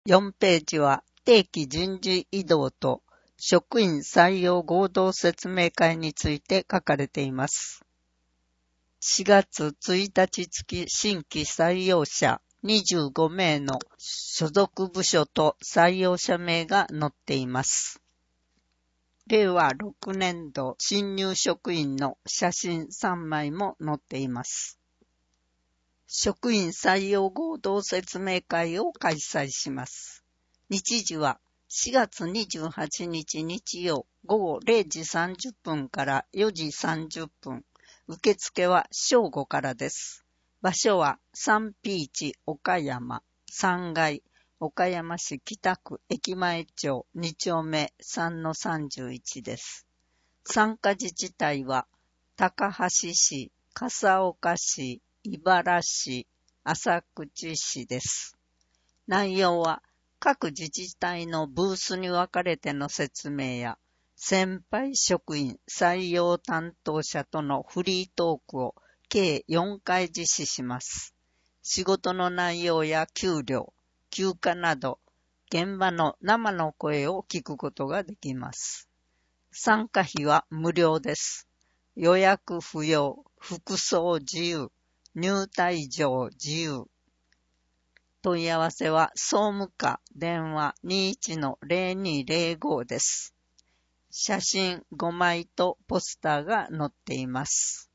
4ページは定期人事異動と職員採用合同説明会について書かれています。4月1日付新規採用者25名の所属部署と採用者名が載っています。令和6年度新入職員の写真3枚も載っています。職員採用合同説明会を開催します。日時は4月28日日曜午後0時30分から4時30分。受付は正午からです。場所はサンピーチ岡山3階岡山市北区駅前町2丁目 3-31 です。参加自治体は高梁市、笠岡市、茨市、浅口市です。内容は各自治体のブースに分かれての説明や先輩職員採用担当者とのフリートークを計4回実施します。仕事の内容や給料、休暇など現場の生の声を聞くことができます。参加費は無料です。予約不要、服装自由、入退場自由。問い合わせは総務課電話 21-0205 です。写真5枚とポスターが載っています。